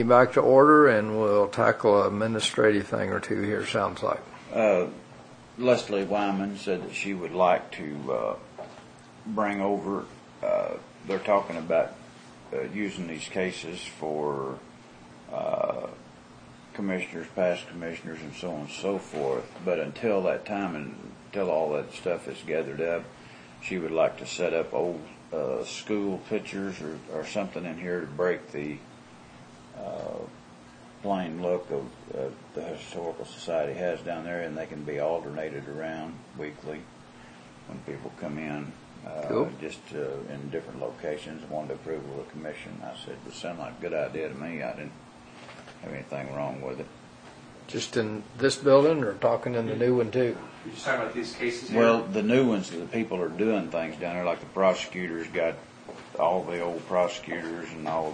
Back to order, and we'll tackle an administrative thing or two here, sounds like. Leslie Wyman said that she would like to bring over, they're talking about using these cases for commissioners, past commissioners, and so on and so forth. But until that time and until all that stuff is gathered up, she would like to set up old school pictures or something in here to break the plain look of the Historical Society has down there, and they can be alternated around weekly when people come in, cool. just in different locations, wanted approval of the commission. I said, it sounded like a good idea to me. I didn't have anything wrong with it. Just in this building, or talking in the new one too? You're just talking about these cases here? Well, the new ones, the people are doing things down there, like the prosecutors got all the old prosecutors and all.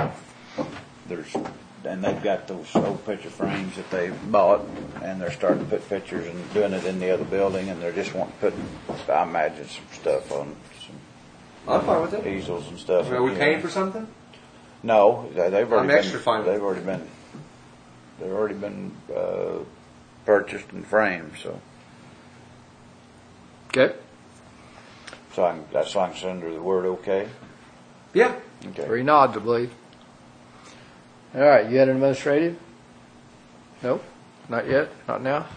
And they've got those old picture frames that they bought, and they're starting to put pictures and doing it in the other building, and they're just wanting to put, I imagine, some stuff on I'm fine with it. Easels and stuff. Are we paying for something? No, they've already been. Extra fine. They've already been purchased and framed. So. Okay. So that's I can send her the word okay? Yeah. Okay. 3 nods, I believe. All right, you had an administrative? Nope, not yet, not now.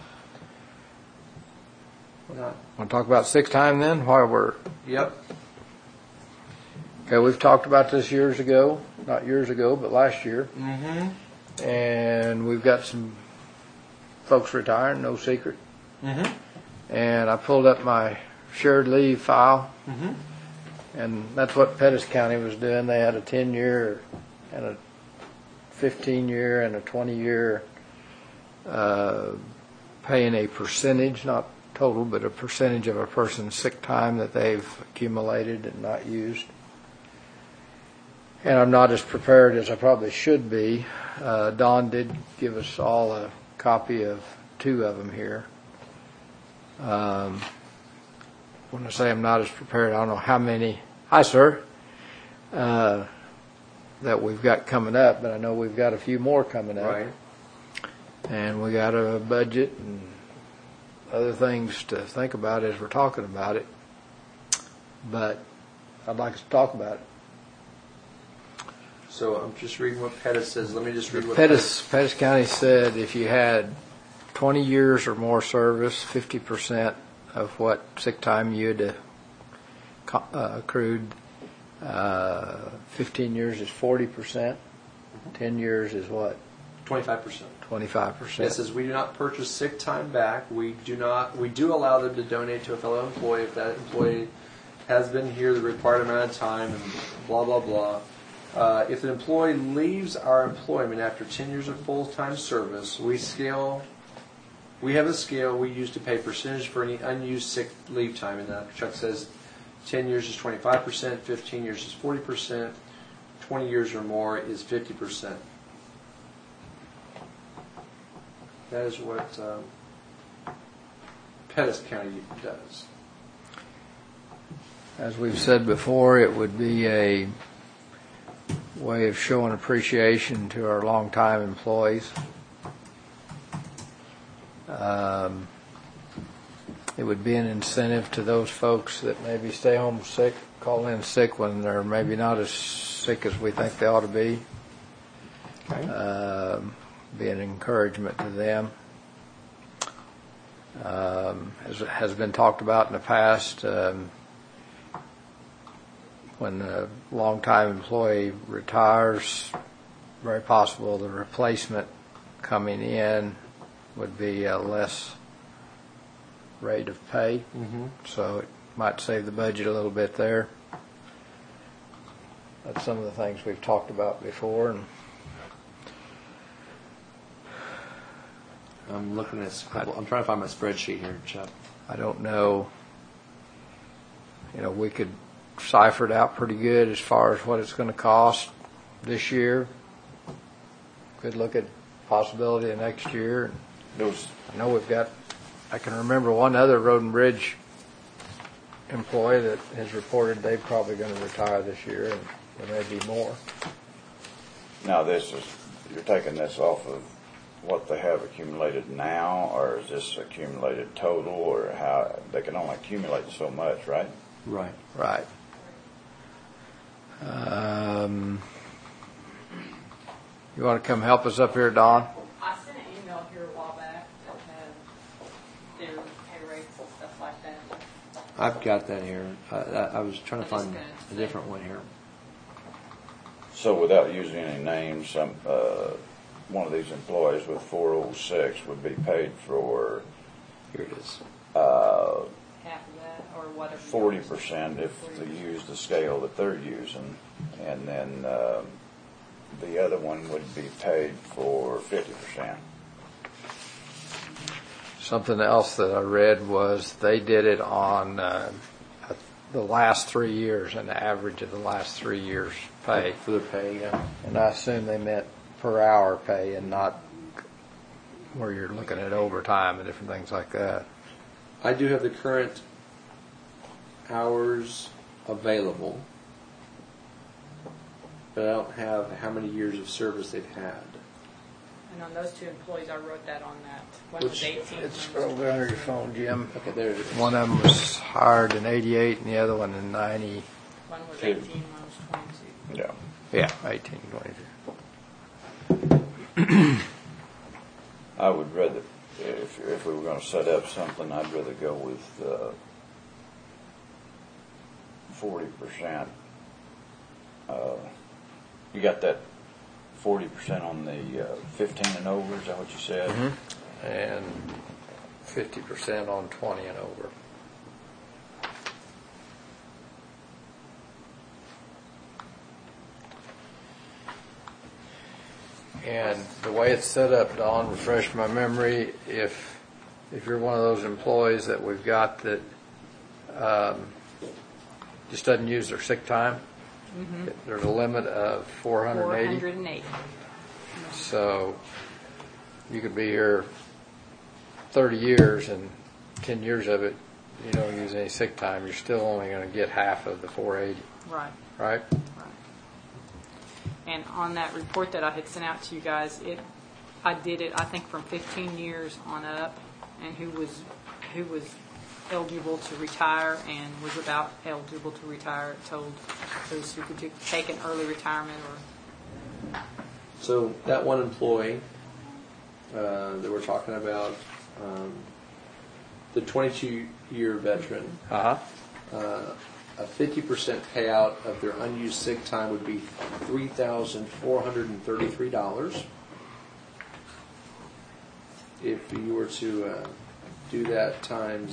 Not. Want to talk about sick time then, while we're... Yep. Okay, we've talked about this years ago, not years ago, but last year. Mm-hmm. And we've got some folks retiring, no secret. Mm-hmm. And I pulled up my shared leave file, Mm-hmm. and that's what Pettis County was doing. They had a 10-year and a 15-year and a 20-year paying a percentage, not total, but a percentage of a person's sick time that they've accumulated and not used. And I'm not as prepared as I probably should be. Don did give us all a copy of 2 of them here. When I say I'm not as prepared, I don't know how many. Hi, sir. That we've got coming up, but I know we've got a few more coming up. Right. And we got a budget and other things to think about as we're talking about it. But I'd like us to talk about it. So I'm just reading what Pettis says. Let me just read what Pettis County said if you had 20 years or more service, 50% of what sick time you had accrued. 15 years is 40%. 10 years is what? 25%. 25%. It says we do not purchase sick time back. We do allow them to donate to a fellow employee if that employee has been here the required amount of time and blah, blah, blah. If an employee leaves our employment after 10 years of full-time service, we have a scale we use to pay percentage for any unused sick leave time. And Chuck says 10 years is 25%, 15 years is 40%, 20 years or more is 50%. That is what Pettis County does. As we've said before, it would be a way of showing appreciation to our longtime employees. It would be an incentive to those folks that maybe stay home sick, call in sick when they're maybe not as sick as we think they ought to be. Okay. Be an encouragement to them. As has been talked about in the past, when a longtime employee retires, very possible the replacement coming in would be a less rate of pay. Mm-hmm. So it might save the budget a little bit there. That's some of the things we've talked about before. And I'm looking at I'm trying to find my spreadsheet here, Chuck. I don't know. We could cipher it out pretty good as far as what it's going to cost this year. Could look at possibility of next year. I know we've got. I can remember one other road and bridge employee that has reported they're probably going to retire this year, and there may be more. Now this is you're taking this off of what they have accumulated now, or is this accumulated total, or how they can only accumulate so much, right? Right. Right. You want to come help us up here, Don? I sent an email here a while back that had their pay rates and stuff like that. I've got that here. I was trying to I just find got a different one here. So without using any names, one of these employees with 406 would be paid for Here it is. Half of that or whatever. 40% if they use the scale that they're using, and then the other one would be paid for 50%. Something else that I read was they did it on the last 3 years, an average of the last 3 years' pay. For their pay, yeah. And I assume they meant per hour pay and not where you're looking at overtime and different things like that. I do have the current hours available, but I don't have how many years of service they've had. And on those two employees, I wrote that on that. One was 18. It's one was over under your 22. phone, Jim. Okay, there it is. One of them was hired in 88 and the other one in 90. One was 18, one was 22. Yeah. Yeah, 18, 22. I would rather, if we were going to set up something, I'd rather go with 40%. You got that 40% on the 15 and over, is that what you said? Mm-hmm. And 50% on 20 and over. And the way it's set up, Don, refresh my memory, if you're one of those employees that we've got that just doesn't use their sick time, there's a limit of 480. 480. So you could be here 30 years and 10 years of it, you don't use any sick time, you're still only going to get half of the 480, Right. right? Right. And on that report that I had sent out to you guys, I did it, I think, from 15 years on up, and who was eligible to retire and was about eligible to retire. It told those who could take an early retirement or. So that one employee that we're talking about, the 22-year veteran, Uh-huh. a 50% payout of their unused sick time would be $3,433. If you were to do that times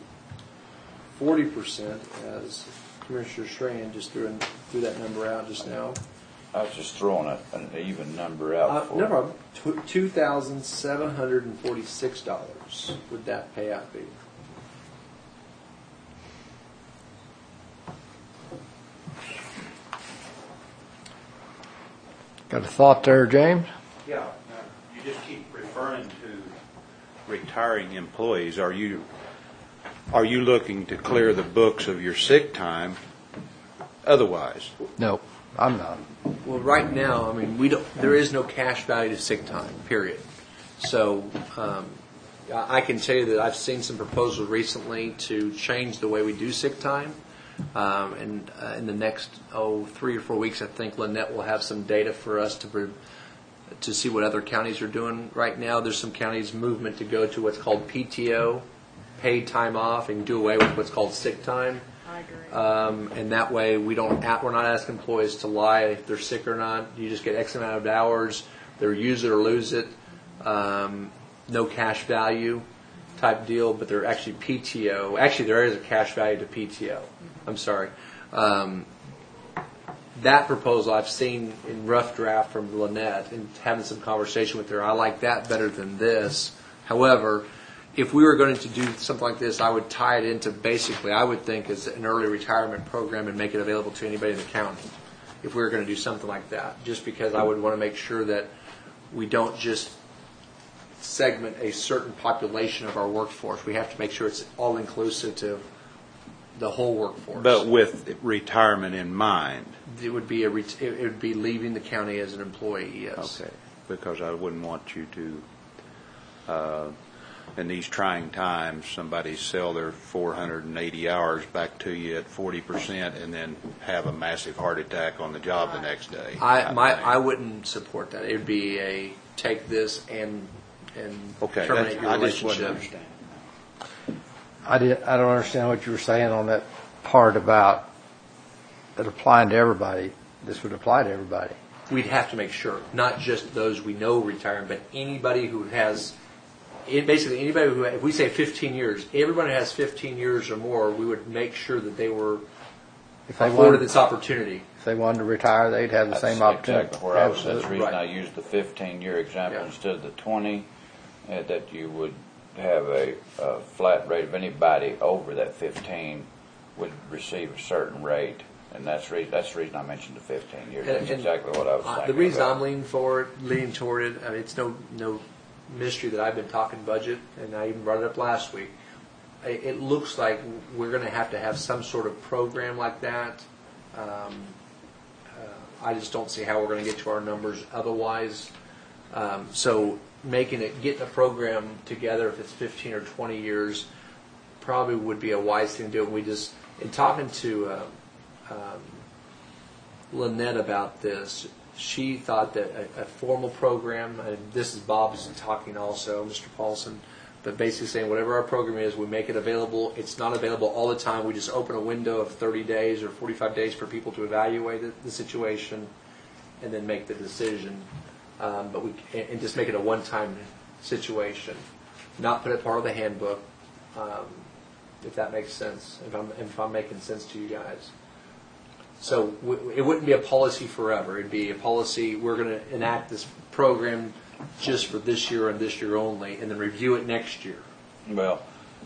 40%, as Commissioner Schrahan just threw that number out just now. I was just throwing an even number out for No problem. $2,746 would that payout be? Got a thought there, James? Yeah, you just keep referring to retiring employees. Are you looking to clear the books of your sick time otherwise? No, I'm not. Well, right now, I mean, there is no cash value to sick time, period. So I can tell you that I've seen some proposals recently to change the way we do sick time. And in the next 3 or 4 weeks, I think Lynette will have some data for us to see what other counties are doing. Right now, there's some counties' movement to go to what's called PTO, paid time off, and do away with what's called sick time. I agree. And that way, we're not asking employees to lie if they're sick or not. You just get X amount of hours. They're use it or lose it. No cash value type deal, but they're actually PTO. Actually, there is a cash value to PTO. I'm sorry. That proposal I've seen in rough draft from Lynette and having some conversation with her. I like that better than this. However, if we were going to do something like this, I would tie it into basically, I would think, as an early retirement program and make it available to anybody in the county. If we were going to do something like that, just because I would want to make sure that we don't just segment a certain population of our workforce. We have to make sure it's all inclusive to the whole workforce. But with retirement in mind. It would be it would be leaving the county as an employee. Yes. Okay. because I wouldn't want you to, in these trying times, somebody sell their 480 hours back to you at 40% and then have a massive heart attack on the job the next day. I wouldn't support that. It would be a take this and Okay, terminate your I just wasn't relationship. understanding. I don't understand what you were saying on that part about it applying to everybody. This would apply to everybody. We'd have to make sure, not just those we know retiring, but anybody who has, basically anybody who, if we say 15 years, everybody has 15 years or more, we would make sure that they were If they afforded wanted, this opportunity. if they wanted to retire, they'd have the same That's opportunity. exactly where I was. That's the Absolutely. reason I Right. used the 15-year example Yeah. instead of the 20, that you would have a flat rate of anybody over that 15 would receive a certain rate. And that's the reason I mentioned the 15 years. That's And- exactly what I was thinking The reason about. I'm leaning toward it, I mean, it's no mystery that I've been talking budget, and I even brought it up last week. It looks like we're going to have some sort of program like that. I just don't see how we're going to get to our numbers otherwise. So getting a program together, if it's 15 or 20 years, probably would be a wise thing to do. And we just, in talking to Lynette about this, she thought that a formal program, and this is Bob's talking also, Mr. Paulson, but basically saying whatever our program is, we make it available. It's not available all the time. We just open a window of 30 days or 45 days for people to evaluate the situation and then make the decision. And just make it a one-time situation, not put it part of the handbook, if that makes sense, if I'm making sense to you guys. So it wouldn't be a policy forever. It'd be a policy, we're going to enact this program just for this year and this year only, and then review it next year. Well,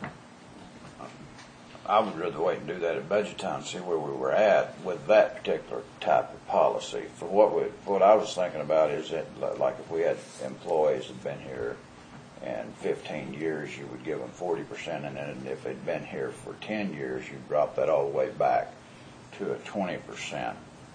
I would rather wait and do that at budget time and see where we were at with that particular type of policy. For what I was thinking about is that, like, if we had employees that had been here and 15 years, you would give them 40%, and then if they'd been here for 10 years, you'd drop that all the way back to a 20%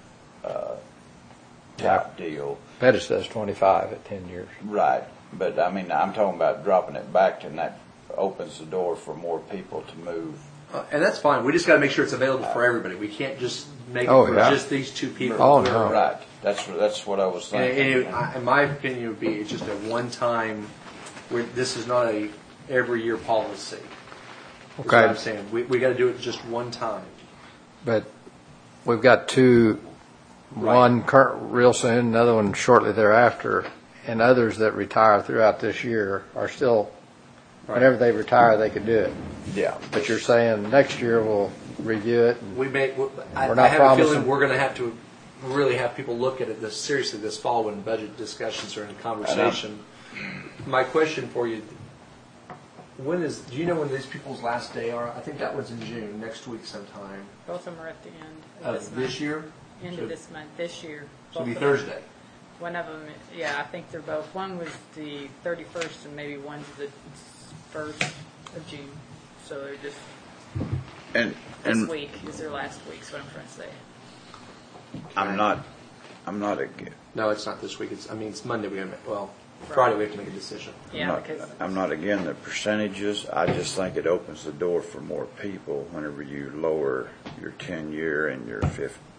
type deal. Pettis does 25 at 10 years. Right, but I mean, I'm talking about dropping it back, and that opens the door for more people to move. And that's fine. We just got to make sure it's available for everybody. We can't just make it Oh, for yeah. just these two people. Oh, no. Right, that's what I was And thinking. in my opinion, it would be just a one-time. This is not a every year policy. That's Okay. what I'm saying. We got to do it just one time. But we've got two, one current real soon, another one shortly thereafter, and others that retire throughout this year are still, whenever they retire, they can do it. Yeah, But you're saying next year we'll review it. And I not have a promising. feeling we're going to have to really have people look at it seriously this fall when budget discussions are in conversation. My question for you: do you know when these people's last day are? I think that one's in June, next week sometime Both of them are at the end of this year. End of this month, this year. So it'll be Both of them. Thursday. One of them, yeah, I think they're both. One was the 31st, and maybe one's the 1st of June. So they're just this week is their last week. Is what I'm trying to say. I'm not against. No, it's not this week. It's Monday. Friday we have to make a decision. Yeah, because I'm not again the percentages. I just think it opens the door for more people whenever you lower your 10-year and your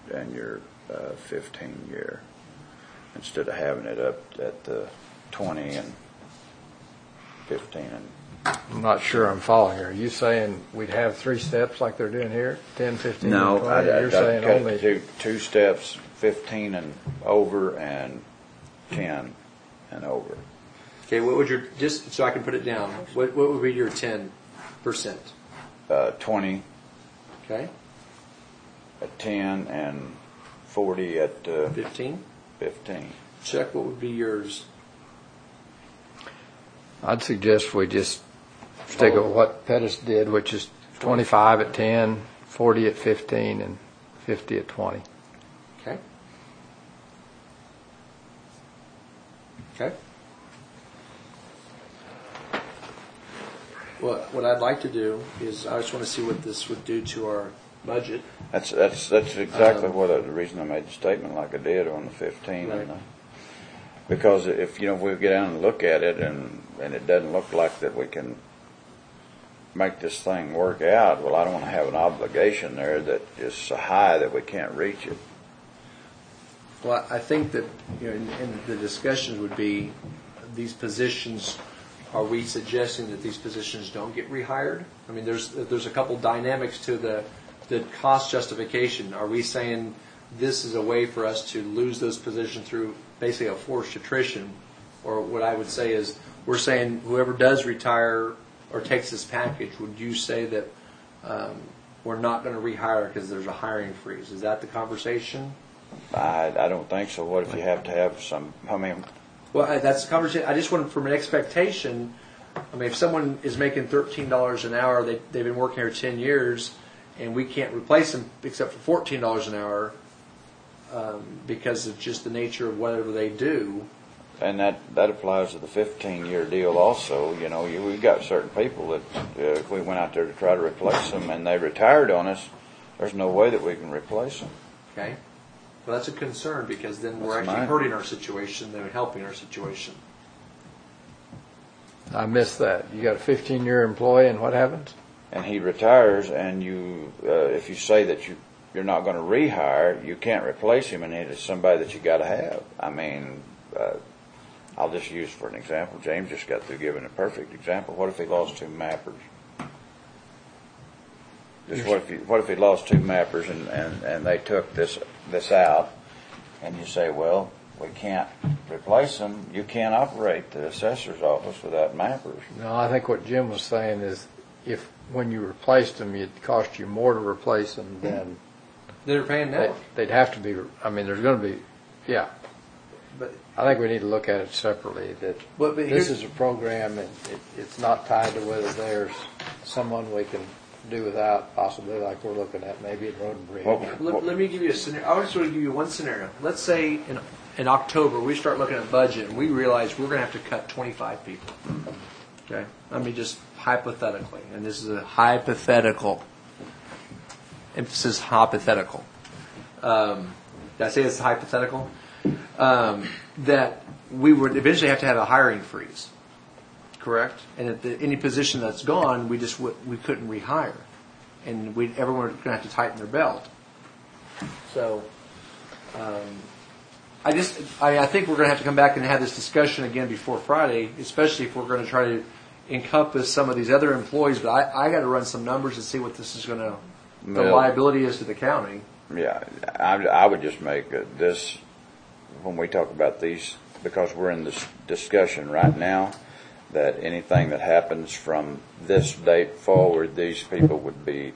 15-year instead of having it up at the 20 and 15 and. I'm not sure I'm following here. Are you saying we'd have 3 steps like they're doing here? 10, 15, No, and 20? I'd You're saying cut only it to two steps, 15 and over and 10 and over. Okay, what would just so I can put it down? What would be your 10%? 20 Okay, at 10 and 40 at 15. 15. Chuck, what would be yours? I'd suggest we just stick with what Pettis did, which is 25 at 10, 40 at 15, and 50 at 20. Okay. Okay. What I'd like to do is I just want to see what this would do to our budget. That's exactly what the reason I made the statement like I did on the 15. Right. And Because if, we get down and look at it and it doesn't look like that we can make this thing work out, well, I don't want to have an obligation there that is so high that we can't reach it. Well, I think that, in the discussions would be, these positions, are we suggesting that these positions don't get rehired? I mean, there's a couple dynamics to the cost justification. Are we saying this is a way for us to lose those positions through basically a forced attrition? Or what I would say is, we're saying whoever does retire or takes this package, would you say that we're not going to rehire because there's a hiring freeze? Is that the conversation? I don't think so. What if you have to have some, Well, that's the conversation. I just want from an expectation. I mean, if someone is making $13 an hour, they've been working here 10 years, and we can't replace them except for $14 an hour because of just the nature of whatever they do. and that applies to the 15-year deal also. We've got certain people that if we went out there to try to replace them and they retired on us, there's no way that we can replace them. Okay. Well, that's a concern because then we're That's actually mine. hurting our situation than helping our situation. I missed that. You got a 15-year employee, and what happens? And he retires, and you, if you say that you're not going to rehire, you can't replace him, and it is somebody that you got to have. I mean, I'll just use for an example. James just got through giving a perfect example. What if he lost 2 mappers? Just what if he lost 2 mappers and they took this out, and you say, well, we can't replace them. You can't operate the assessor's office without mappers. No, I think what Jim was saying is if when you replaced them, it cost you more to replace them than They're paying now. they'd have to be. I mean, there's going to be, yeah. But I think we need to look at it separately. That But this here's- is a program, and it's not tied to whether there's someone we can do without, possibly like we're looking at maybe at Road and Bridge. Let me give you a scenario. I just want to give you one scenario. Let's say in October we start looking at budget and we realize we're going to have to cut 25 people. Okay? I mean, just hypothetically, and this is a hypothetical. Emphasis hypothetical. Did I say it's hypothetical? That we would eventually have to have a hiring freeze. Correct? And at any position that's gone, we couldn't rehire, and everyone was going to have to tighten their belt. So, I think we're going to have to come back and have this discussion again before Friday, especially if we're going to try to encompass some of these other employees. But I got to run some numbers and see what this is going to, the liability is to the county. Yeah, I would just make this, when we talk about these, because we're in this discussion right now, that anything that happens from this date forward, these people would be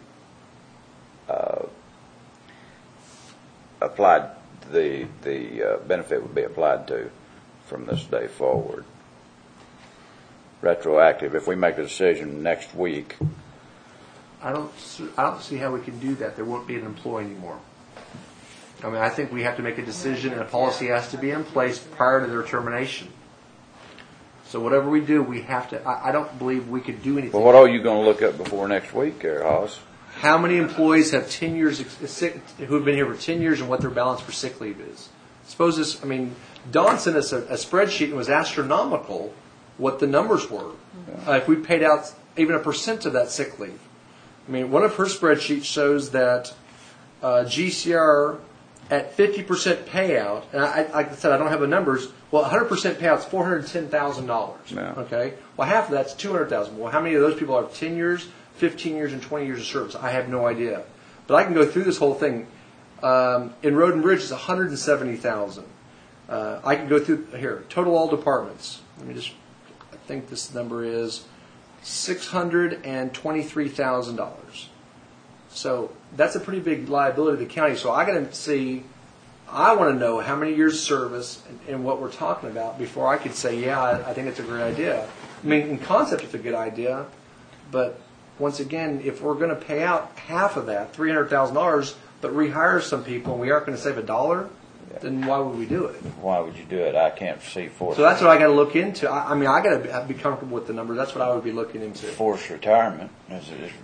applied, the benefit would be applied to from this day forward. Retroactive. If we make a decision next week, I don't see how we can do that. There won't be an employee anymore. I mean, I think we have to make a decision, and a policy has to be in place prior to their termination. So whatever we do, we have to. I don't believe we could do anything. well, what are you going to look up before next week, there, Hoss? How many employees have 10 years who have been here for 10 years, and what their balance for sick leave is? Suppose this. I mean, Dawn sent us a spreadsheet, and it was astronomical what the numbers were. If we paid out even 1% of that sick leave. I mean, one of her spreadsheets shows that GCR at 50% payout, and like I said, I don't have the numbers. Well, 100% payout is $410,000. Yeah. Okay. Well, half of that's $200,000. Well, how many of those people have 10 years, 15 years, and 20 years of service? I have no idea. But I can go through this whole thing. In Road and Bridge, it's $170,000. I can go through here. Total all departments. Let me just. I think this number is $623,000. So that's a pretty big liability to the county. So I got to see. I want to know how many years of service and what we're talking about before I could say, yeah, I think it's a great idea. I mean, in concept, it's a good idea, but once again, if we're going to pay out half of that, $300,000, but rehire some people, and we aren't going to save $1, then why would we do it? Why would you do it? I can't see forced. So that's what I got to look into. I mean, I got to be comfortable with the numbers. That's what I would be looking into. Forced retirement.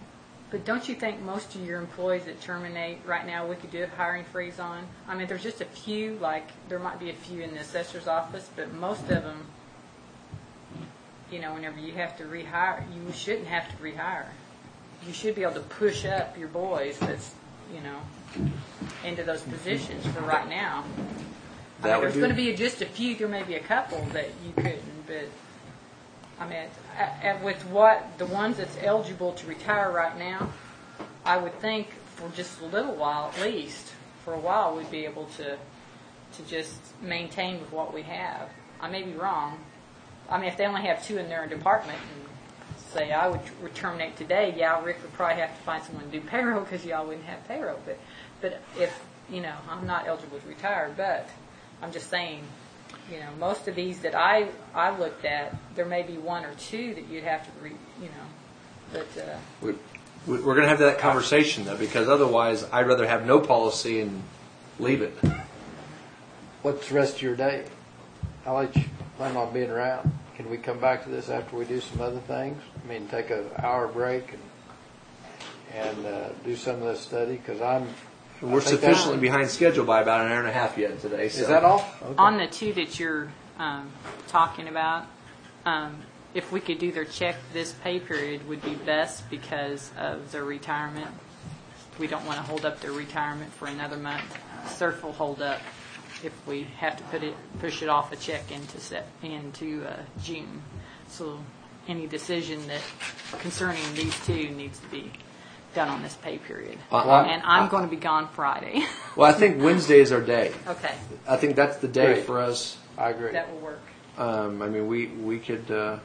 But don't you think most of your employees that terminate right now, we could do a hiring freeze on? I mean, there's just a few, like, there might be a few in the assessor's office, but most of them, you know, whenever you have to rehire, you shouldn't have to rehire. You should be able to push up your boys that's, you know, into those positions for right now. I mean, there's going to be just a few, there may be a couple that you couldn't, but I mean, with the ones that's eligible to retire right now, I would think for just a little while, at least, for a while, we'd be able to just maintain with what we have. I may be wrong. I mean, if they only have 2 in their department, and say I would terminate today, yeah, Rick would probably have to find someone to do payroll because y'all wouldn't have payroll. But if, you know, I'm not eligible to retire, but I'm just saying, you know, most of these that I looked at, there may be 1 or 2 that you'd have to, you know, but... We're going to have that conversation, though, because otherwise I'd rather have no policy and leave it. What's the rest of your day? I'll let you plan on being around. Can we come back to this after we do some other things? I mean, take an hour break and do some of this study, because We're sufficiently behind schedule by about an hour and a half yet today. So. Is that all? Okay. On the 2 that you're talking about, if we could either check this pay period would be best because of their retirement. We don't want to hold up their retirement for another month. CERF will hold up if we have to push it off a check into June. So any decision that concerning these 2 needs to be done on this pay period. And I'm going to be gone Friday. Well, I think Wednesday is our day. Okay. I think that's the day Great. for us. I agree. That will work. I mean, we could...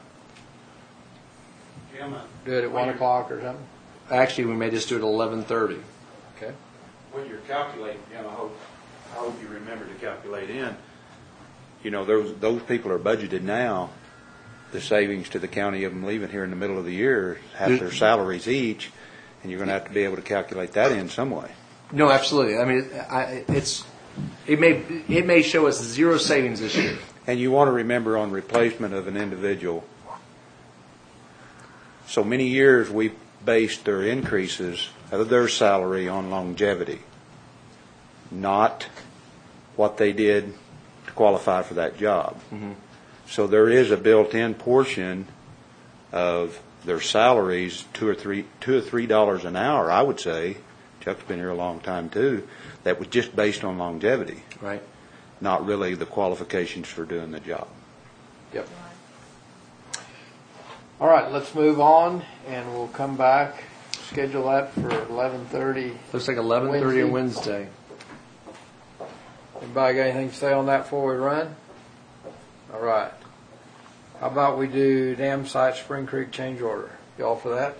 Do it at 1 o'clock or something? Actually, we may just do it at 11:30. Okay. When you're calculating, Jim, I hope you remember to calculate in, you know, those people are budgeted now, the savings to the county of them leaving here in the middle of the year, half their salaries each, and you're going to have to be able to calculate that in some way. No, absolutely. I mean, it may show us 0 savings this year. And you want to remember on replacement of an individual, so many years we based their increases of their salary on longevity, not what they did to qualify for that job. Mm-hmm. So there is a built-in portion of their salaries, $2 or $3 an hour, I would say. Chuck's been here a long time too. That was just based on longevity, Right. not really the qualifications for doing the job. Yep. All right, let's move on, and we'll come back. Schedule that for 11:30. Looks like 11:30 on Wednesday. Anybody got anything to say on that before we run? All right. How about we do dam site Spring Creek change order? Y'all for that?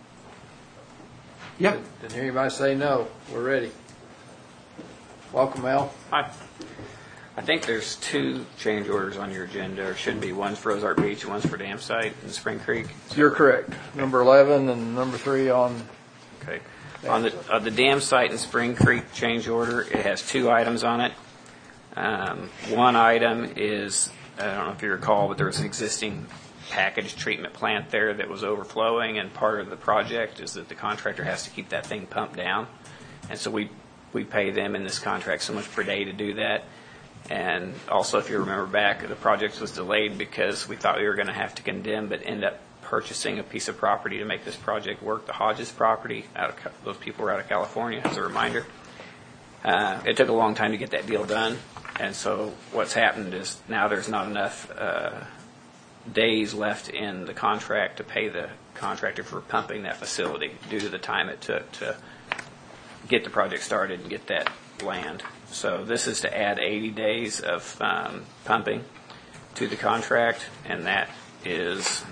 Yep. Didn't hear anybody say no. We're ready. Welcome, Al. Hi. I think there's 2 change orders on your agenda, or should be. One's for Ozark Beach and one's for Dam Site in Spring Creek. You're correct. Number 11 and number 3 on... Okay. On the Dam Site in Spring Creek change order, it has 2 items on it. One item is, I don't know if you recall, but there was an existing package treatment plant there that was overflowing, and part of the project is that the contractor has to keep that thing pumped down. And so we pay them in this contract so much per day to do that. And also, if you remember back, the project was delayed because we thought we were going to have to condemn, but end up purchasing a piece of property to make this project work, the Hodges property. Those people were out of California, as a reminder. It took a long time to get that deal done, and so what's happened is now there's not enough days left in the contract to pay the contractor for pumping that facility due to the time it took to get the project started and get that land. So this is to add 80 days of pumping to the contract, and that is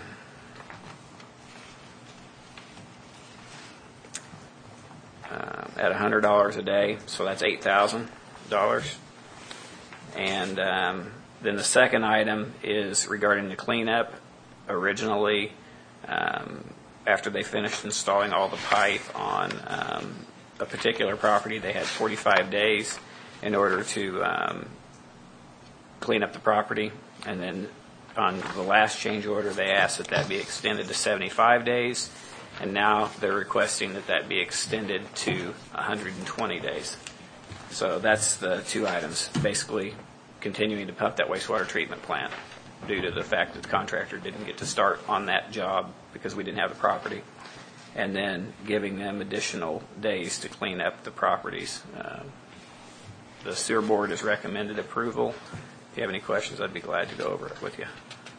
at $100 a day, so that's $8,000. And then the second item is regarding the cleanup. Originally, after they finished installing all the pipe on a particular property, they had 45 days in order to clean up the property. And then on the last change order, they asked that be extended to 75 days. And now they're requesting that be extended to 120 days. So that's the two items, basically continuing to pump that wastewater treatment plant due to the fact that the contractor didn't get to start on that job because we didn't have the property, and then giving them additional days to clean up the properties. The sewer board has recommended approval. If you have any questions, I'd be glad to go over it with you.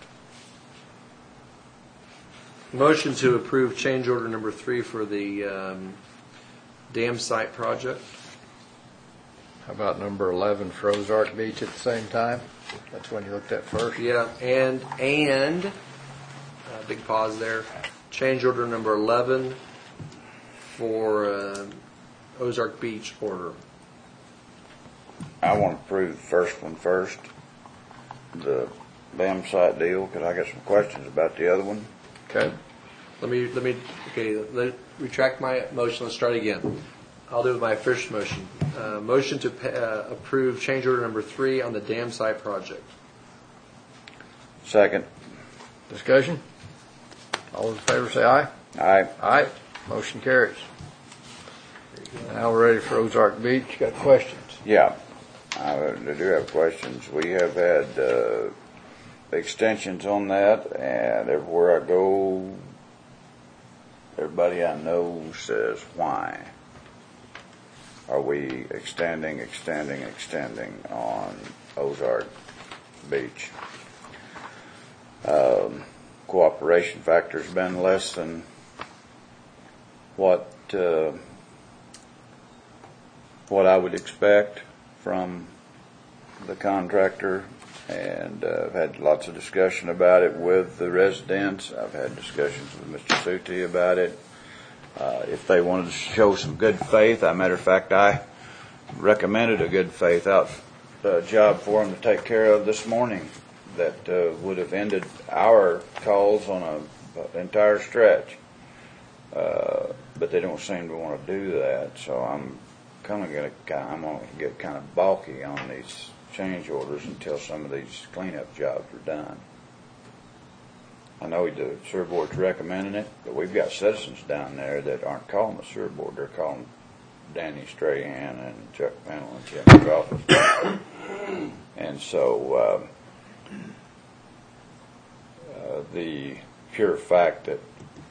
Motion to approve change order number 3 for the dam site project. How about number 11 for Ozark Beach at the same time? That's one you looked at first. Yeah, and big pause there. Change order number 11 for Ozark Beach order. I want to approve the first one first, the dam site deal, because I got some questions about the other one. Okay. Let me retract my motion. Let's start again. I'll do my first motion. Motion to approve change order number 3 on the dam site project. Second. Discussion? All those in favor say aye. Aye. Aye. Motion carries. Now we're ready for Ozark Beach. Got questions? Yeah, I do have questions. We have had extensions on that, and everywhere I go, everybody I know says, why are we extending on Ozark Beach? Cooperation factor's been less than what I would expect from the contractor, and I've had lots of discussion about it with the residents. I've had discussions with Mr. Suti about it. If they wanted to show some good faith, as a matter of fact, I recommended a good faith job for them to take care of this morning that would have ended our calls on an entire stretch. But they don't seem to want to do that, so I'm going to get kind of balky on these change orders until some of these cleanup jobs are done. I know the sewer board's recommending it, but we've got citizens down there that aren't calling the sewer board. They're calling Danny Strahan and Chuck Pennell and Jim McAuliffe. And so the pure fact that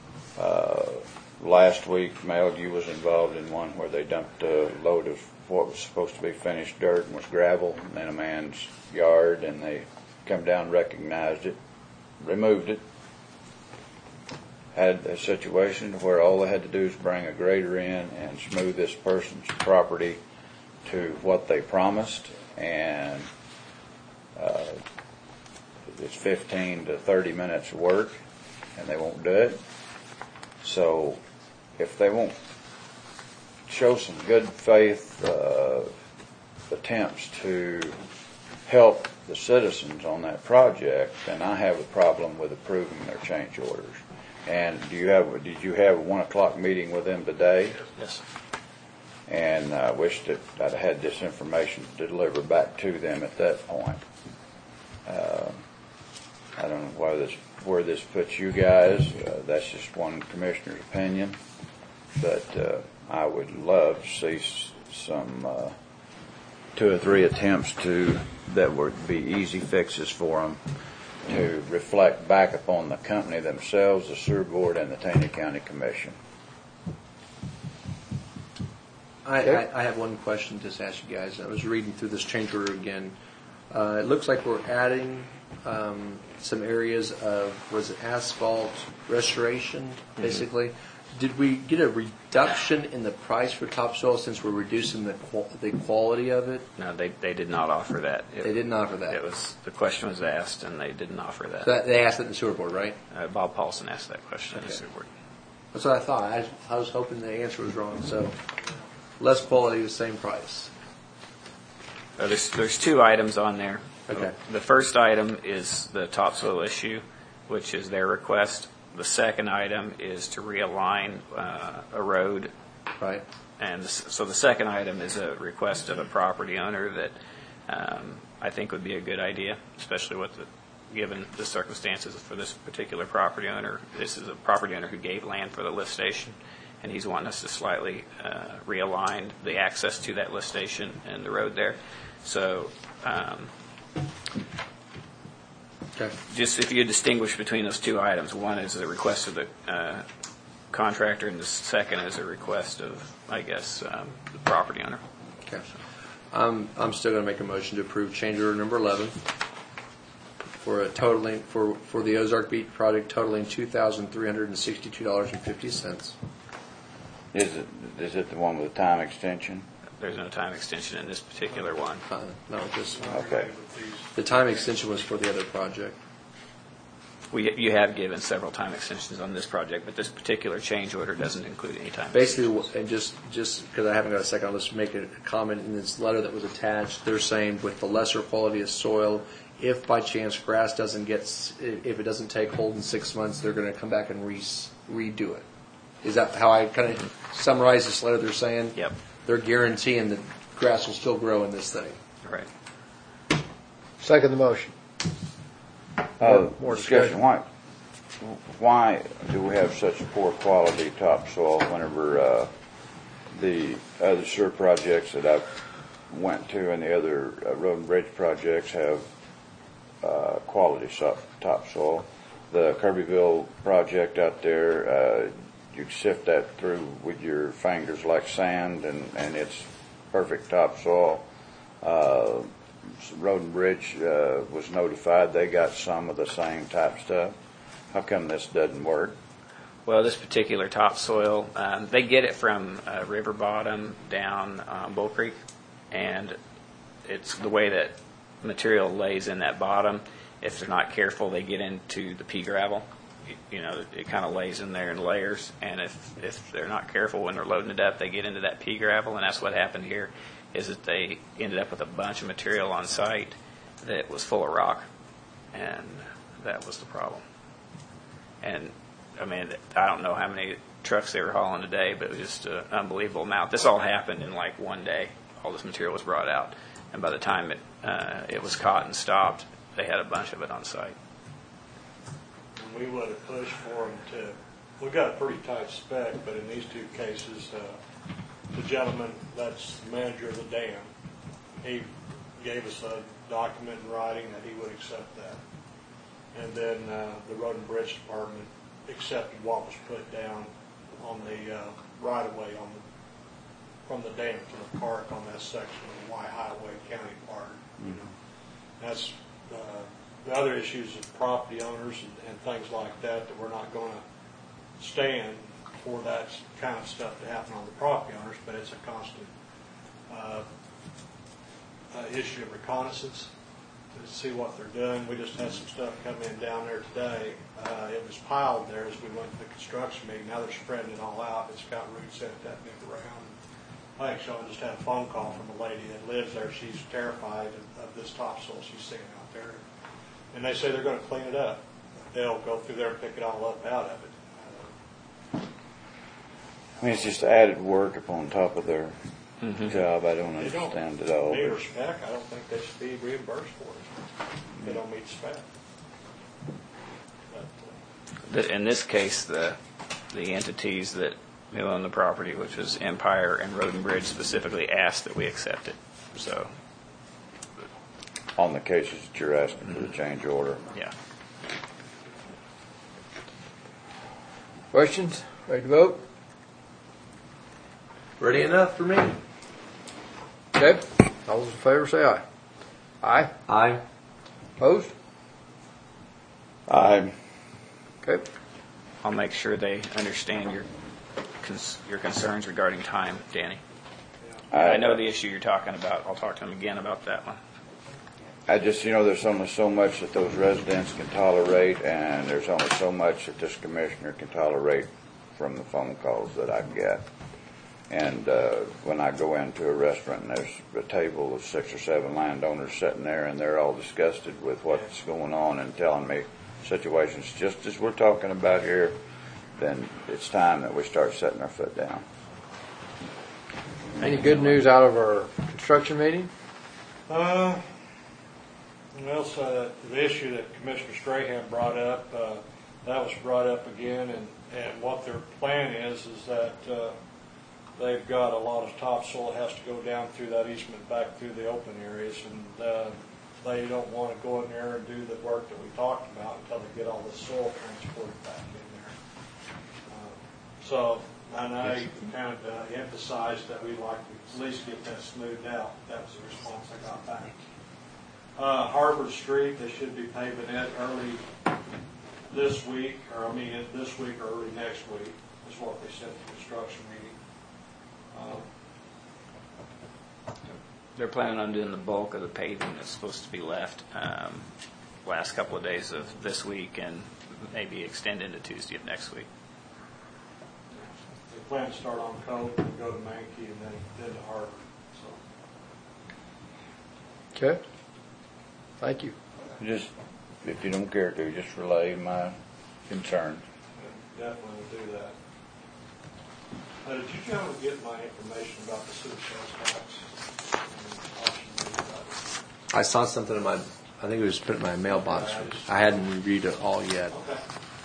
last week Malgu was involved in one where they dumped a load of what was supposed to be finished dirt and was gravel in a man's yard, and they come down, recognized it, removed it. Had a situation where all they had to do is bring a grader in and smooth this person's property to what they promised, and it's 15 to 30 minutes of work, and they won't do it. So if they won't show some good faith attempts to help the citizens on that project, then I have a problem with approving their change orders. And did you have a 1 o'clock meeting with them today? Yes. And I wish that I'd had this information to deliver back to them at that point. I don't know where this puts you guys. That's just one commissioner's opinion. But I would love to see some 2 or 3 attempts that would be easy fixes for them to reflect back upon the company themselves, the sewer board, and the Taney County Commission. I have one question to ask you guys. I was reading through this change order again. It looks like we're adding some areas of, was it asphalt restoration, basically? Did we get a reduction in the price for topsoil since we're reducing the quality of it? No, they did not offer that. They didn't offer that. The question was asked, and they didn't offer that. So they asked it in the sewer board, right? Bob Paulson asked that question in the sewer board. That's what I thought. I was hoping the answer was wrong. So less quality, the same price. There's 2 items on there. Okay. The first item is the topsoil issue, which is their request. The second item is to realign a road. Right. And so the second item is a request of a property owner that I think would be a good idea, especially with given the circumstances for this particular property owner. This is a property owner who gave land for the lift station, and he's wanting us to slightly realign the access to that lift station and the road there. So Okay. just if you distinguish between those two items, one is a request of the contractor, and the second is a request of, I guess, the property owner. Okay. I'm still going to make a motion to approve change order number 11 for a totaling for the Ozark Beach project totaling $2,362.50. Is it the one with the time extension? There's no time extension in this particular one. No, just Okay. the time extension was for the other project. You have given several time extensions on this project, but this particular change order doesn't include any time. Basically, and just because I haven't got a second, I'll just make a comment in this letter that was attached. They're saying with the lesser quality of soil, if by chance grass doesn't if it doesn't take hold in 6 months, they're going to come back and redo it. Is that how I kind of summarize this letter? They're saying Yep. they're guaranteeing that grass will still grow in this thing. Right. Second the motion. More discussion. Why do we have such poor quality topsoil whenever the other sewer projects that I've went to and the other road and bridge projects have quality topsoil? The Kirbyville project out there, you sift that through with your fingers like sand, and it's perfect topsoil. Road and Bridge was notified they got some of the same type stuff. How come this doesn't work? Well, this particular topsoil, they get it from river bottom down Bull Creek, and it's the way that material lays in that bottom. If they're not careful, they get into the pea gravel. It kind of lays in there in layers, and if they're not careful when they're loading it up, they get into that pea gravel, and that's what happened here, is that they ended up with a bunch of material on site that was full of rock, and that was the problem. And, I mean, I don't know how many trucks they were hauling a day, but it was just an unbelievable amount. This all happened in like one day. All this material was brought out, and by the time it was caught and stopped, they had a bunch of it on site. We would have pushed for them we've got a pretty tight spec, but in these two cases, the gentleman that's the manager of the dam, he gave us a document in writing that he would accept that. And then the Road and Bridge Department accepted what was put down on the right-of-way from the dam to the park on that section of the Y Highway County Park. That's the other issues of property owners and things like that we're not going to stand for that kind of stuff to happen on the property owners, but it's a constant issue of reconnaissance to see what they're doing. We just had some stuff come in down there today. It was piled there as we went to the construction meeting. Now they're spreading it all out. It's got roots in it that big around. I actually just had a phone call from a lady that lives there. She's terrified of this topsoil she's seeing out there. And they say they're going to clean it up. They'll go through there and pick it all up out of it. I mean, it's just added work upon top of their job. I don't understand it all. They don't meet spec. I don't think they should be reimbursed for it. They don't meet spec. In this case, the entities that own the property, which was Empire and Road and Bridge, specifically asked that we accept it. So, On the cases that you're asking for the change order. yeah. Questions? Ready to vote? Ready enough for me? Okay. All those in favor say aye. Aye. Aye. Opposed? I Okay. I'll make sure they understand your concerns regarding time, Danny. I know the issue you're talking about. I'll talk to them again about that one. just, there's only so much that those residents can tolerate, and there's only so much that this commissioner can tolerate from the phone calls that I get. And when I go into a restaurant and there's a table of 6 or 7 landowners sitting there, and they're all disgusted with what's going on and telling me situations just as we're talking about here, then it's time that we start setting our foot down. Any good news out of our construction meeting? I And also, the issue that Commissioner Strahan brought up, that was brought up again, and what their plan is that they've got a lot of topsoil that has to go down through that easement back through the open areas, and they don't want to go in there and do the work that we talked about until they get all the soil transported back in there. And I kind of emphasized that we'd like to at least get that smoothed out. That was the response I got back. Harvard Street, they should be paving it early this week, this week or early next week, is what they said at the construction meeting. They're planning on doing the bulk of the paving that's supposed to be left last couple of days of this week and maybe extend into Tuesday of next week. They plan to start on Cove and go to Mankey and then to Harvard. So. Okay. Thank you. Just, if you don't care to, just relay my concerns. Definitely will do that. Did you gentlemen get my information about the sewer sales tax? I saw something in my, I think it was put in my mailbox. I hadn't reviewed it all yet. Okay.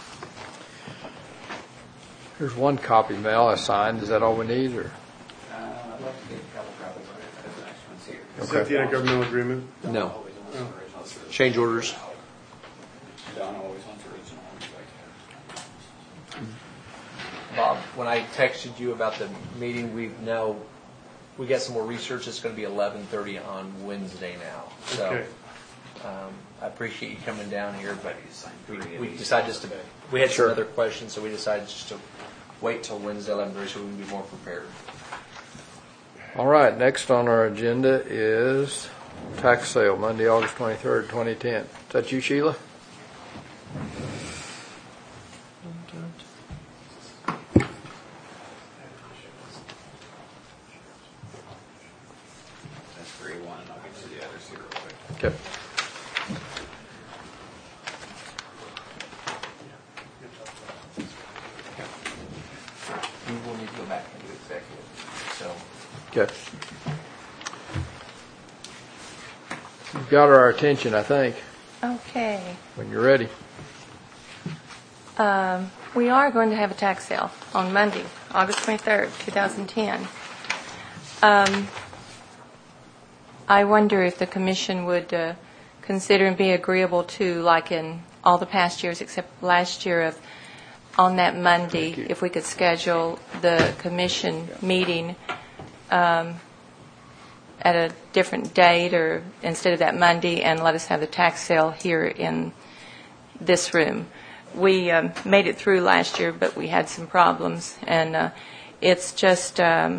Here's one copy, Mel, I signed. Is that all we need, or? I'd like to get a couple copies of the next one's here. Is that the intergovernmental agreement? No. Change orders. Don always wants original ones. Bob, when I texted you about the meeting, we got some more research. It's going to be 11:30 on Wednesday now. So Okay. I appreciate you coming down here, but we decided just to. We had some other questions, so we decided just to wait till Wednesday 11:30 so we can be more prepared. All right, next on our agenda is tax sale, Monday, August 23rd, 2010. Is that you, Sheila? That's 3-1, and I'll get you the others here real quick. Okay. We will need to go back into executive. So. Okay. You've got our attention, I think, Okay. when you're ready. We are going to have a tax sale on Monday, August 23rd, 2010. I wonder if the commission would consider and be agreeable to, like in all the past years except last year, on that Monday, Thank you. if we could schedule the commission meeting at a different date or instead of that Monday, and let us have the tax sale here in this room. We made it through last year, but we had some problems, and it's just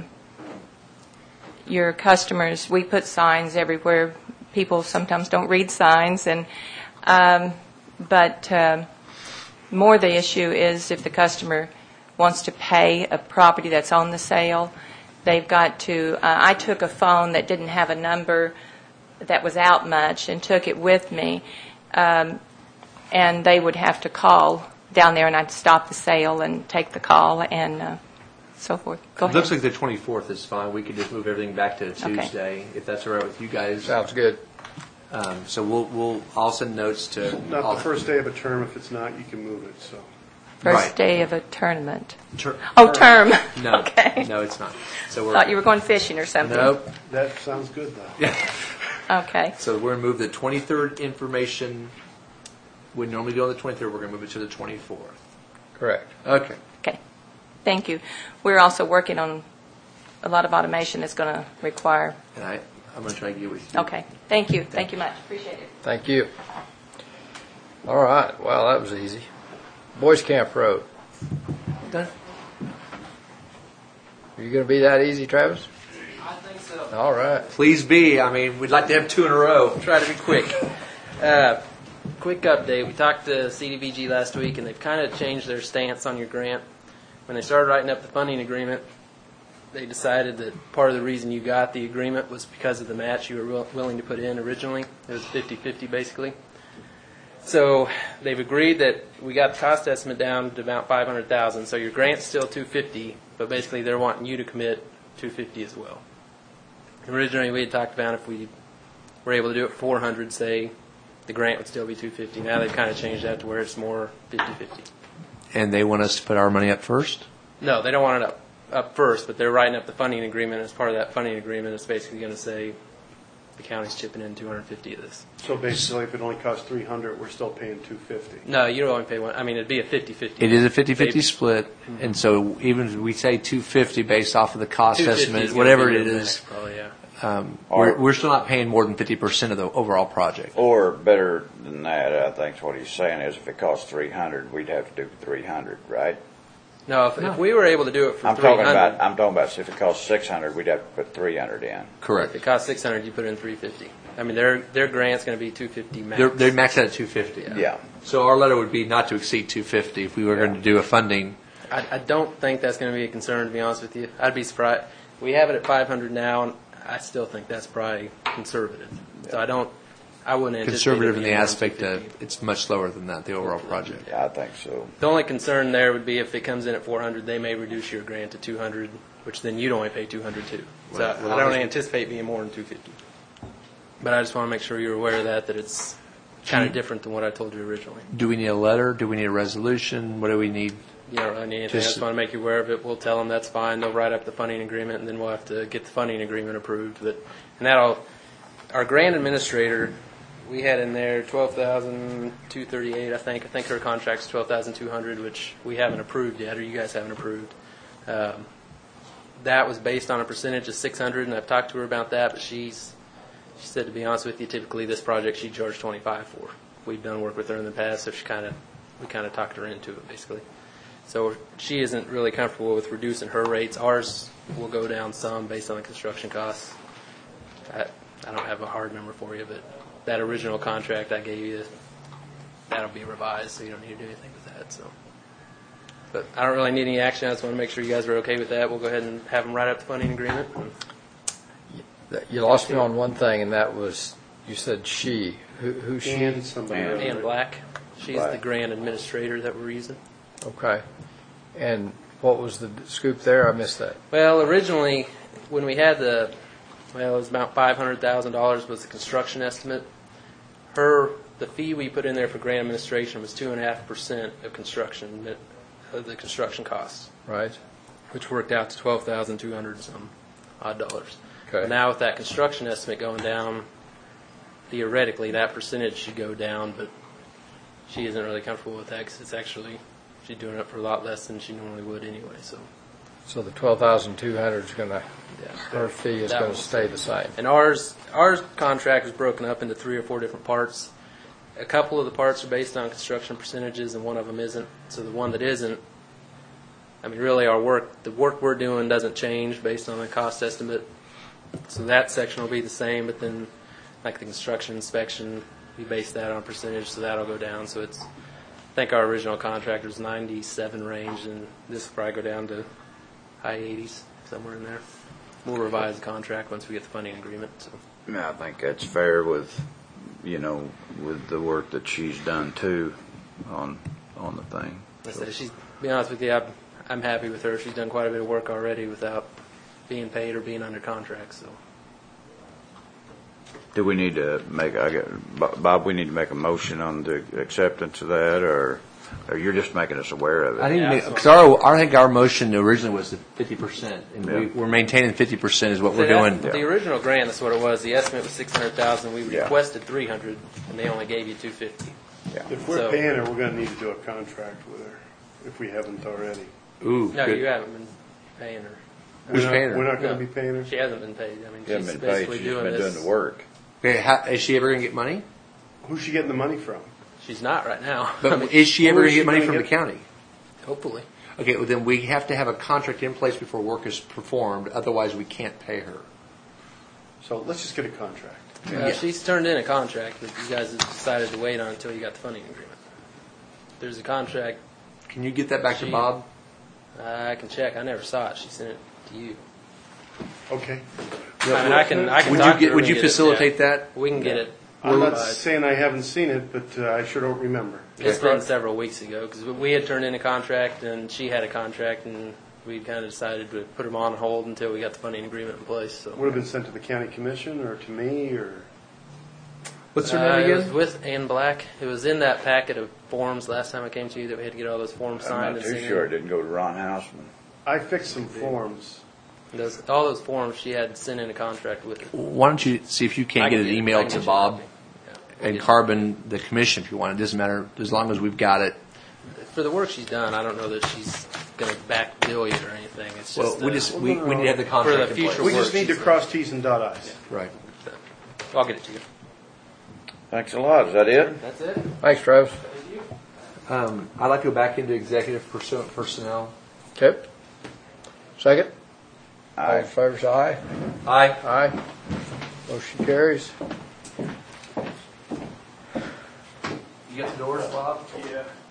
your customers. We put signs everywhere. People sometimes don't read signs, and but more the issue is if the customer wants to pay a property that's on the sale, they've got to. I took a phone that didn't have a number that was out much and took it with me. And they would have to call down there, and I'd stop the sale and take the call and so forth. Go ahead. Looks like the 24th is fine. We could just move everything back to Tuesday, if that's all right with you guys. Sounds good. So I'll send notes to. Not the first day of a term. If it's not, you can move it. So. First Right. day of a tournament. Term. Term. No. Okay. No, it's not. So Thought you were going fishing or something. Nope. That sounds good, though. Okay. So we're going to move the 23rd information. We normally do on the 23rd. We're going to move it to the 24th. Correct. Okay. Okay. Thank you. We're also working on a lot of automation that's going to require. And I'm going to try to get with you. Okay. Thank you. Thank you much. Appreciate it. Thank you. All right. Well, that was easy. Boys Camp Road. Done. Are you going to be that easy, Travis? I think so. All right. Please be. I mean, we'd like to have 2 in a row. Try to be quick. Quick update. We talked to CDBG last week, and they've kind of changed their stance on your grant. When they started writing up the funding agreement, they decided that part of the reason you got the agreement was because of the match you were willing to put in originally. It was 50-50 basically. So they've agreed that we got the cost estimate down to about $500,000. So your grant's still $250, but basically they're wanting you to commit $250 as well. Originally we had talked about if we were able to do it $400, say, the grant would still be $250. Now they've kind of changed that to where it's more 50-50. And they want us to put our money up first? No, they don't want it up first, but they're writing up the funding agreement. As part of that funding agreement, it's basically going to say the county's chipping in $250 of this. So basically, if it only costs $300, we're still paying $250. No, you don't only pay one. I mean, it'd be a 50-50. It is a 50-50 split, and so even if we say $250 based off of the cost 250 estimate, is gonna whatever be it the is, max, probably, yeah. we're still not paying more than 50% of the overall project. Or better than that, I think what he's saying is if it costs $300, we'd have to do $300, right? No, if we were able to do it for I'm $300, talking about if it costs $600, we'd have to put $300 in. if Correct. it costs $600, you put in $350. I mean, their grant's going to be $250 max. They're maxed out at $250. Yeah. So our letter would be not to exceed $250 if we were going to do a funding. I don't think that's going to be a concern, to be honest with you. I'd be surprised. We have it at $500 now, and I still think that's probably conservative. So I wouldn't anticipate Conservative it in the being more than aspect that $250. it's much lower than that, the overall project. Yeah, I think so. The only concern there would be if it comes in at $400, they may reduce your grant to $200, which then you'd only pay $200 too. So I don't anticipate being more than $250. But I just want to make sure you're aware of that it's kind of different than what I told you originally. Do we need a letter? Do we need a resolution? What do we need? You don't really need anything. I just want to make you aware of it. We'll tell them that's fine. They'll write up the funding agreement, and then we'll have to get the funding agreement approved. Our grant administrator, we had in there $12,238. I think her contract's $12,200, which we haven't approved yet, or you guys haven't approved. That was based on a percentage of $600, and I've talked to her about that. But she said, to be honest with you, typically this project she charged $25 for. We've done work with her in the past, so we kind of talked her into it basically. So she isn't really comfortable with reducing her rates. Ours will go down some based on the construction costs. I don't have a hard number for you, but that original contract I gave you, that'll be revised, so you don't need to do anything with that. So, but I don't really need any action. I just want to make sure you guys are okay with that. We'll go ahead and have them write up the funding agreement. You lost me on one thing, and that was, you said she. Who's she? And somebody else. Ann Black, she's the grant administrator that we're using. Okay. And what was the scoop there? I missed that. Well, originally, when we had it was about $500,000 was the construction estimate. The fee we put in there for grant administration was 2.5% of the construction costs, Right. which worked out to $12,200 some odd dollars. Okay. Now with that construction estimate going down, theoretically that percentage should go down, but she isn't really comfortable with that because she's doing it for a lot less than she normally would anyway. So the 12,200 is going to, her fee is That going will to stay the same. And our contract is broken up into 3 or 4 different parts. A couple of the parts are based on construction percentages, and one of them isn't. So the one that isn't, I mean, really the work we're doing doesn't change based on the cost estimate. So that section will be the same, but then like the construction inspection, we base that on percentage, so that'll go down. So I think our original contract was 97 range, and this will probably go down to high 80s, somewhere in there. We'll revise the contract once we get the funding agreement. So. Yeah, I think that's fair with the work that she's done too on the thing. To be honest with you, I'm happy with her. She's done quite a bit of work already without being paid or being under contract. So. Do we need to Bob, we need to make a motion on the acceptance of that, or you're just making us aware of it? I think because I think our motion originally was the 50%, and we're maintaining 50% is what we're doing. The original grant, that's what it was. The estimate was $600,000. We requested $300,000, and they only gave you $250,000. Yeah. If we're paying her, we're going to need to do a contract with her, if we haven't already. Ooh, no, good. you haven't been paying her. Who's paying her? We're not going to be paying her? She hasn't been paid. I mean, She hasn't she's been paid. basically She's doing been this. doing the work. Okay, is she ever going to get money? Who's she getting the money from? She's not right now. But I mean, is she ever where going is to get she money gonna from the get- county? hopefully. Okay, well then we have to have a contract in place before work is performed. Otherwise, we can't pay her. So let's just get a contract. She's turned in a contract, but you guys have decided to wait on until you got the funding agreement. There's a contract. Can you get that back to Bob? I can check. I never saw it. She sent it to you. Okay. I mean, I can Would talk to you her would and you get it, facilitate yeah. that? We can get it. I'm not revised. saying I haven't seen it, but I sure don't remember. It's been several weeks ago because we had turned in a contract and she had a contract, and we kind of decided to put them on hold until we got the funding agreement in place. So Would have been sent to the county commission or to me or? What's her It name was again? with Ann Black. It was in that packet of forms last time I came to you that we had to get all those forms I'm signed not and too sent sure it in. didn't go to Ron Houseman. I fixed some forms. All those forms, she had sent in a contract with her. Why don't you see if you I can't get an it. I email can to get you Bob a copy. Yeah, we'll and get Carbon, the commission, if you want. It doesn't matter, as long as we've got it. it. For the work she's done, I don't know that she's going to back bill you or anything. It's Well, just we need to have the contract the in future place. We just work need to she's cross T's and dot I's. Right. I'll get it to you. Thanks a lot. Is that it? That's it. Thanks, Travis. I'd like to go back into executive personnel. Okay. Second? All Aye. in favor, say aye. Aye. Aye. Motion carries. You got the doors, Bob? Yeah.